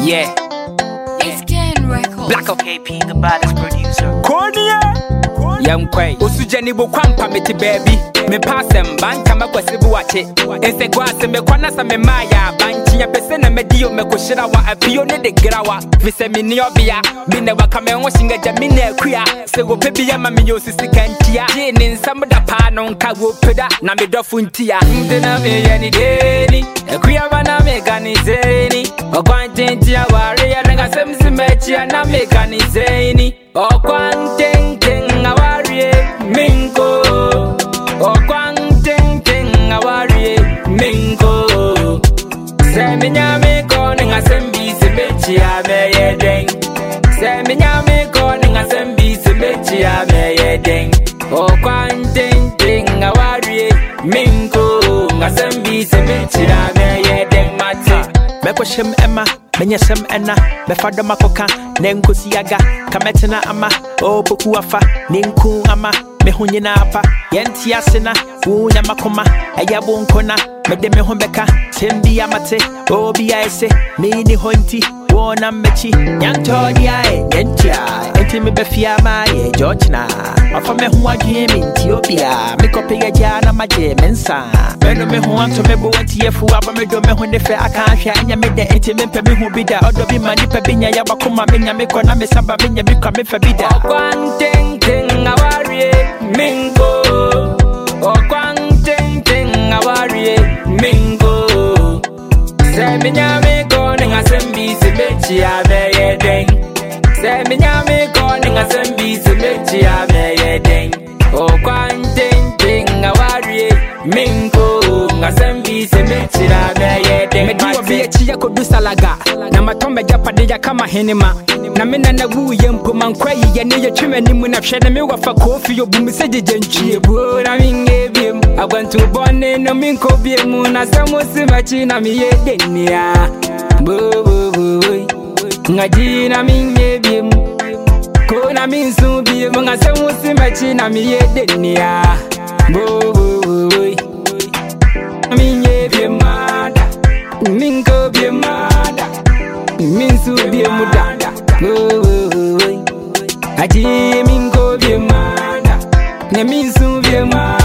Yeah. It's Ken Records. Black KP, the baddest producer. Konya Young Quay. Usujani bukwampa meti baby. Me passem banka makwasibu wache. Ese gwase me kwanasa me maya. Banchi ya pese na medio me kushira wa apio ne de grawa. Vise mini obia. Bine wakame ngoshinga jamine kuya. Sego pebi ya maminyo sisi kantia. Jini nsamu da pano nkago peda. Na me dofuntia. Mdena me yani deni. Kuya wana me ganizeni. Okwantintia wari ya lenga semsi mechia na me ganizeni. Okwantintin awari minko. Okwantintin awari minko. Seminya ko ninga sembi semechia me yedeng. Seminya ko ninga sembi semechia me yedeng. Okwantintin awari minko. Ngasembi semechia me yedeng mate. Meko shem Emma Menya sem ena Mefado makoka Nenko siyaga Kametena ama Opoku afa Ninku ama Mehunye na apa Yenti asena Unya makoma Ayabu nkona Mede mehombeka Sembi amate Obi aese Mini honti Wona mechi Nyantori ae Yentia Enti mebefia mae Georgina Wafa mehuwa jimi Ethiopia Mikope ya jana maje mensa Meno mehuwa to mebo wenti yefu Aba medo mehundefe akansha Enya mede enti mempe mehu bida Odo bima nipe binya ya wakuma Menya miko na mesaba Menya miko mefe bida Okwantintin awari mingo. Okwantintin awari mingo. Seminya ko ninga sembi semechia me yedeng. Seminya ko ninga sembi semechia me yedeng. Okwantintin awari mingo. Ngasembi semechia me yedeng. Medio biyechi ya kodusalaga. Na matombe japade ya kama henema. Na mena na wuye mpuma nkwayi ya ne yetweme nimu na hwe na me wafa kofi yo bumise jejenchie bu na minge biem agwantu bonne no minko biem na samusi machi na mi yedenia bo ngaji na minge biem ko na minsu biem nga samusi machi na mi yedenia bo minge biem mada minko biem mada minsu biem mudada Aji mingo bie mada, ne minsu bie mada.